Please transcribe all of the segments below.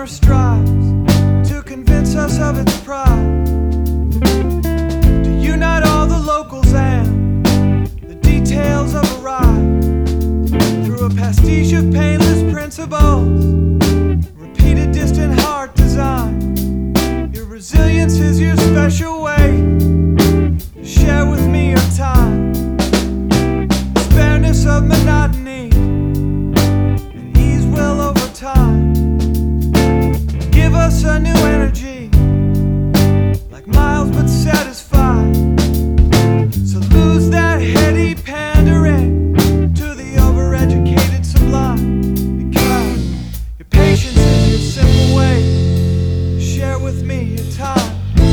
power strives to convince us of its pride, to unite all the locals and the details of a ride, through a pastiche of painless principles, repeated distant heart design. Your resilience is your special way. Share with me your time, the spareness of monotony, and ease well over time. Give us a new energy, like miles but satisfied. So lose that heady pandering to the overeducated sublime, because your patience is your simple way. Share with me your time.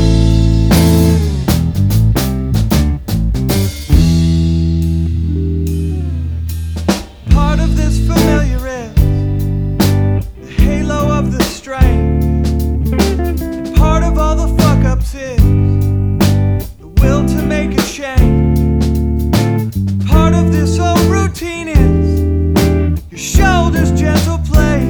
Part of this familiar is the halo of the strange, and part of all the fuck-ups is the will to make a change. Part of this old routine is your shoulders' gentle play.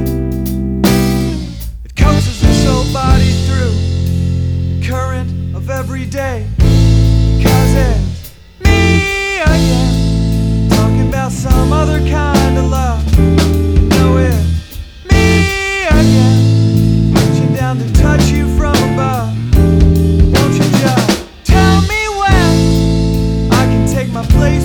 It coaxes this old body through the current of every day. Cause it's me again, talking about some other kind of love. You know it's me again, reaching down to touch you from above. Won't you just tell me when I can take my place